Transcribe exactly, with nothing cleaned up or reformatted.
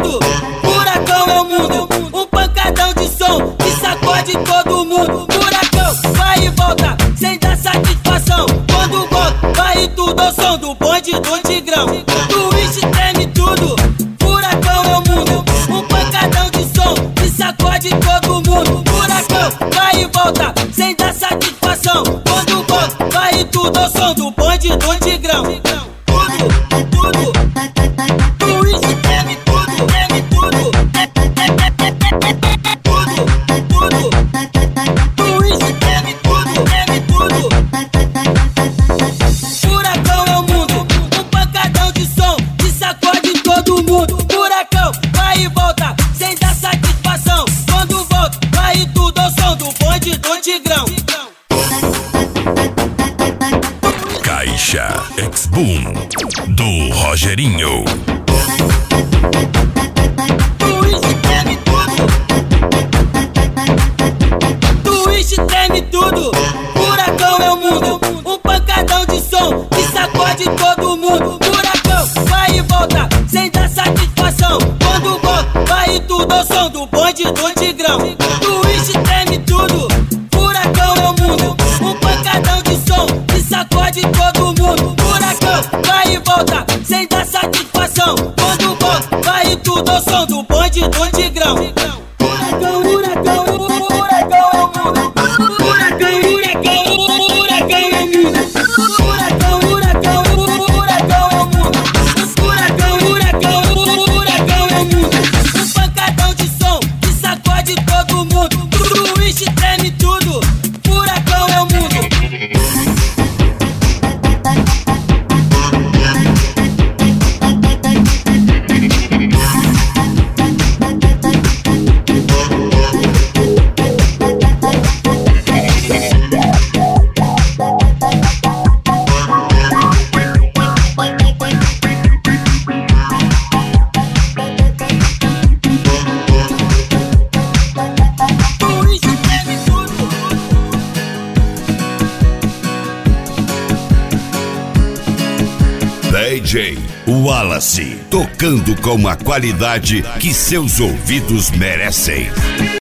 tudo. Furacão é o mundo, um pancadão de som que sacode todo mundo. Furacão vai e volta sem dar satisfação. Quando volta, vai tudo ao som do bonde do Tigrão. Twist treme tudo. Furacão é o mundo, um pancadão de som que sacode todo mundo. Furacão vai e volta sem dar satisfação. Quando volta, vai tudo ao som do bonde do Tigrão. Tudo, tudo. Twist treme tudo, treme tudo. Tudo, tudo. Twist treme tudo, treme tudo. Furacão é o mundo, um pancadão de som que sacode todo mundo. Furacão vai e volta sem dar satisfação. Quando volta, vai tudo ao som do bonde do Tigrão. Caixa X-Boom do Rogerinho. Twist treme tudo. Twist treme tudo. Furacão é o mundo, um pancadão de som que sacode todo mundo. Furacão vai e volta sem dar satisfação. Quando volta, vai tudo ao som do bonde do Tigrão. Twist treme tudo. Furacão é o mundo, um pancadão de som que sacode todo mundo. Furacão vai e volta sem dar satisfação. Quando volta, vai tudo ao som do bonde do Tigrão. Furacão, furacão, furacão é o mundo. Furacão, furacão, furacão é o mundo. Furacão, furacão, furacão é o mundo. Furacão, furacão, furacão é o mundo. Um pancadão de som que sacode todo mundo. Twist treme tudo. Furacão é o mundo. Twist treme tudo. D J Wallace, tocando com a qualidade que seus ouvidos merecem.